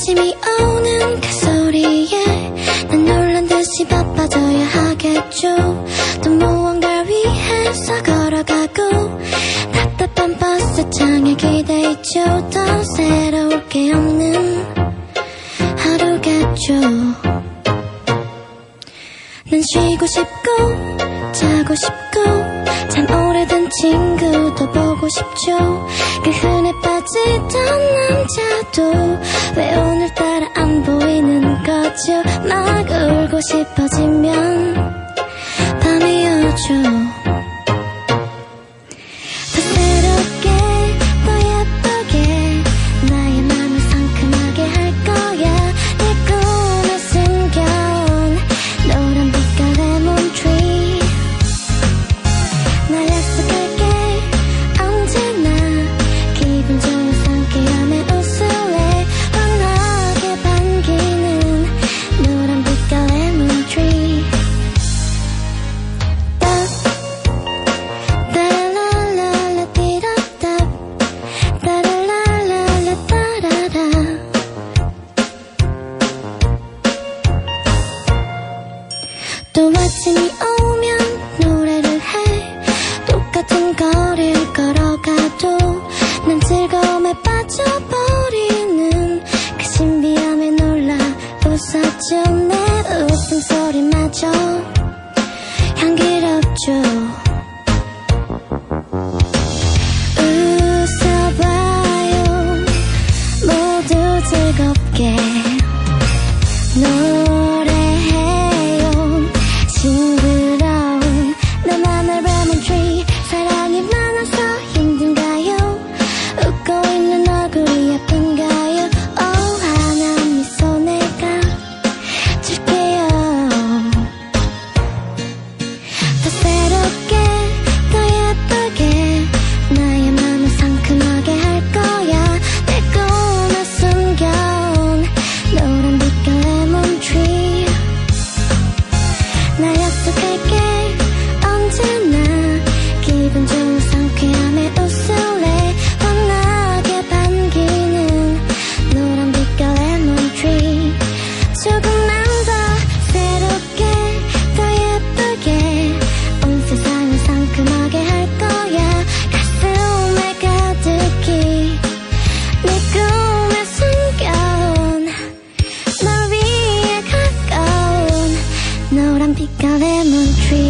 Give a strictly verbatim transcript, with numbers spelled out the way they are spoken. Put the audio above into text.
아침이 오는 그 소리에 난 놀란 듯이 바빠져야 하겠죠. 또 무언가를 위해서 걸어가고 답답한 버스 창에 기대있죠. 더 새로울 게 없는 하루겠죠. 난 쉬고 싶고 자고 싶고 참 오래된 친구도 보고 싶죠. 그 흔해 빠지던 남자도 왜 오늘따라 안 보이는 거죠. 막 울고 싶어지면 밤이 오죠. 더 새롭게 더 예쁘게 나의 맘을 상큼하게 할 거야. 내 꿈에 숨겨온 노란 빛깔 레몬 트리. 나 약속할게 언제나 기분 좋은 상쾌함에 웃을래. 환하게 반기는 노란 빛깔 레몬 트리. 따라라라라 띠라따 따라라라라 따라라. 또 아침이 오면 노래를 해. 똑같은 거리를 걸어가도 난 즐거움에 빠져버리는 그 신비함에 놀라 웃었죠. 내 웃음소리마저 향기롭죠. 웃어봐요 모두 즐겁게 노래해요. 싱그러운 나만의 레몬 트리. 사랑이 많아서 힘든가요? 웃고 있는 얼굴이 예쁜가요? 오 환한 미소 내가 줄게요. 더 새롭게 더 예쁘게 나의 맘을 상큼하게 할 거야. 내 꿈에 숨겨온 노란 빛깔 레몬 트리. 나 약속할게 언제나 기분 좋은 상쾌함에 웃을래. 환하게 반기는 노란 빛깔 레몬 트리. 조금만 더 새롭게 더 예쁘게 온 세상을 상큼하게 할 거야. 가슴에 가득히 내 꿈에 숨겨온 널 위해 가까운 노란 빛깔 레몬 트리.